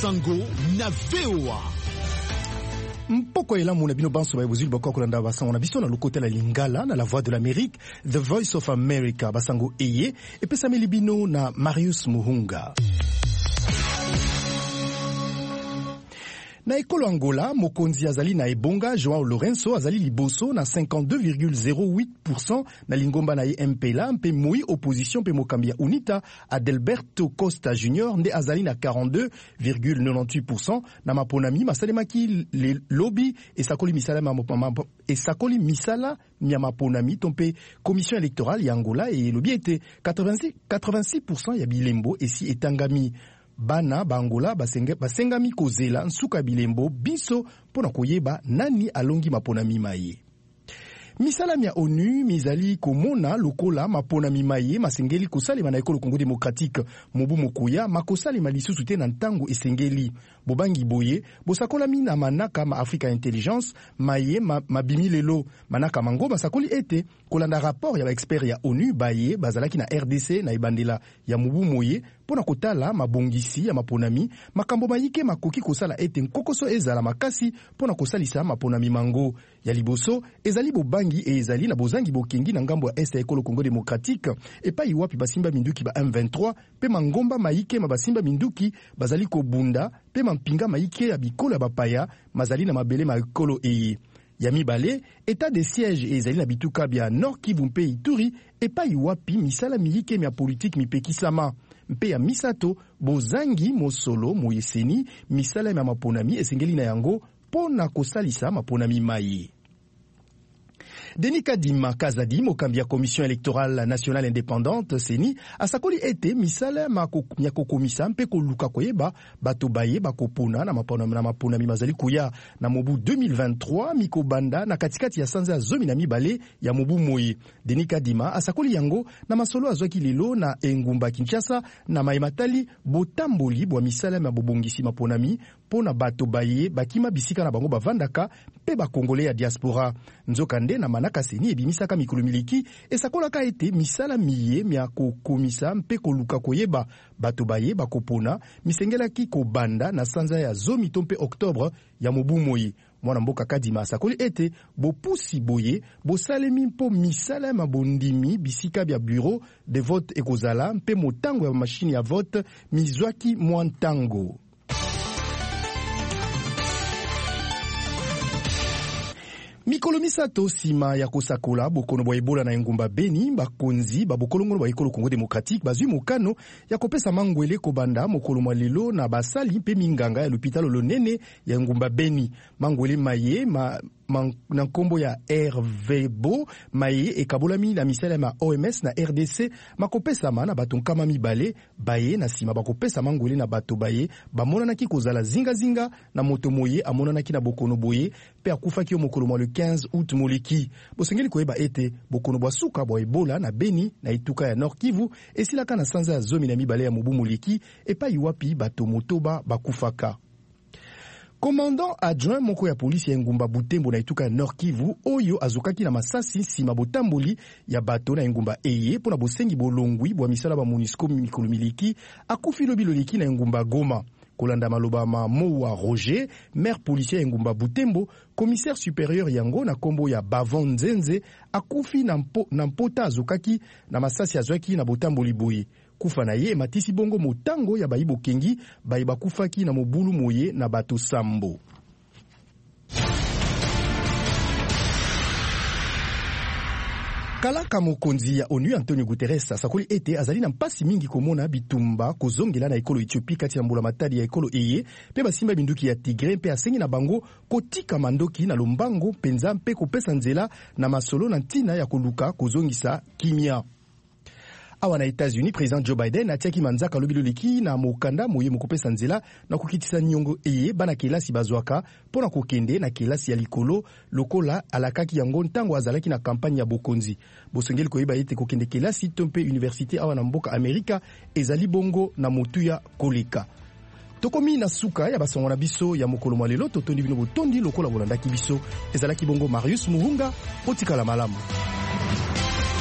Sango na VOA. Mpoko elamu na bino banso ba bozuli bako kolanda basango na biso na lokote la Lingala na la Voix de l'Amérique, The Voice of America basango eye epesameli bino na Marius Muhunga. Na ekolo Angola, mokonzi azali na ebonga João Lourenço azali liboso na 52,08% na lingomba na MPLA mpe moi opposition mpe mokambi ya UNITA Adelberto Costa Junior nde azali na 42,98% na maponami masalemaki le lobby esakoli misala ya maponami tompe commission électorale ya Angola e lobby ete 86% ya bilembo esi etangami. Bana Bangola basengami kozela nsuka bilembo biso pona koyeba nani alongi maponami maye. Misala ya ONU mizali komona lokola maponami maye masengeli kosalema na ekolo Congo démocratique mobu mokuya makosalema lisusu te na ntango esengeli bobangi boye bosakolami na manaka ma Africa Intelligence maye mabimi lelo manaka mango basakoli ete kolanda rapport ya ba expert ya ONU baye bazalaki na RDC na ibandela ya mobu moye pona kotala mabongisi ya maponami makambo mayike makoki kosala ete nkokoso ezala makasi pona kosalisa maponami mango ya liboso ezali bobangi ezali na bozangi bokengi na ngambo ya este ya ekolo Congo démocratique epai wapi basimba minduki ba M23 pe mangomba mayike mabasimba minduki bazali kobunda pe mampinga mayike ya bikolo ya bapaya mazali na mabele ma ekolo eye ya mibale état de siège ezali na bituka bya Nord Kivu mpe Ituri epai wapi misala miyike mya politique mipekisama mpe ya misato bozangi mosolo moyeseni misala ya maponami esengeli na yango pona kosalisa maponami maye. Denis Kadima Kazadi mokambi ya commission électorale nationale indépendante CENI asakoli ete misala ya kokomisa mpe koluka koyeba bato baye bakopona na maponami mazali kuya na mobu 2023 mikobanda na katikati ya sanza ya zomi na mibale ya mobu moye. Denis Kadima asakoli yango na masolo azwaki lelo na engumba Kinshasa na maimatali botamboli bwa misala ya bobongisi maponami pona bato baye bakima bisika na bango bavandaka pe bakongole ya diaspora. Nzokande na manaka CENI ebimisaka mikolo miliki esakolaka ete misala miye mya kokomisa mpe koluka koyeba bato baye bakopona misengelaki kobanda na sanza ya zomi to mpe octobre ya mobu moye. Mwana mboka Kadima asakoli ete bopusi boye bosalemi mpo misala ya mabondimi bisika bya bureau de vote ekozala mpe motango ya machine ya vote mizwaki mwantango. Mikolo misato sima ya kosakola bokono bwa Ebola na engumba Beni bakonzi babokolongo bwa ekolo Congo démocratique bazwi mokano ya kopesa mangwele kobanda mokolo mwa lelo na basali mpe minganga ya l'hôpital lonene ya engumba Beni mangwele maye na nkombo ya RVBO maye ekabolami na misala ma OMS na RDC makopesama na bato nkama mibale baye na sima bakopesa mangwele na bato baye bamonanaki kozala zingazinga na moto moye amonanaki na bokono boye pe akufaki yo mokolo mwa le 15 août moleki bosengeli koyeba ete bokono bwa suka bwa Ebola na Beni na ituka ya Nord Kivu esilaka na sanza ya zomi na mibale ya mobu moleki epai wapi bato motoba bakufaka. Commandant adjoint moko ya polisi ya engumba Butembo na ituka ya Nord Kivu oyo azokaki na masasi sima botamboli ya bato na engumba eye pona bosengi bolongwi bwa misala ba MONUSCO mikolo miliki akufi lobi loliki na engumba Goma. Kolanda maloba ma Mowa Roger, maire policier ya engumba Butembo, commissaire supérieur yango na kombo ya Bavon Nzenze akufi na mpota azokaki na masasi azwaki na botamboli boye. Kufa na ye matisi bongo motango ya bayibo kengi bayiba kufaki na mobulu moye na bato sambo. Kalaka mokonzi ya ONU Antonio Guterres asakoli ete azali na mpasi mingi komona bitumba kozongela na ekolo Ethiopie kati ya mbula matadi ya ekolo eye pe basimba binduki ya Tigre pe asengi na bango kotika mandoki na lombango penza mpe kopesa nzela na masolo na ntina ya koluka kozongisa kimia. Awa na États-Unis, président Joe Biden atiaki manzaka lobi loleki na mokanda moye mokopesa nzela na kokitisa niongo eye bana kelasi bazwaka pona kokende na kelasi ya likolo lokola alakaki yango ntango azalaki na kampagne ya bokonzi. Bosengeli koyeba ete kokende kelasi tompe université awa na mboka Amerika ezali bongo na motuya koleka. Tokomi na suka ya basongo na biso ya mokolo mwa lelo totondi bino botondi lokola bolandaki biso ezalaki bongo Marius Muhunga otikala malamu.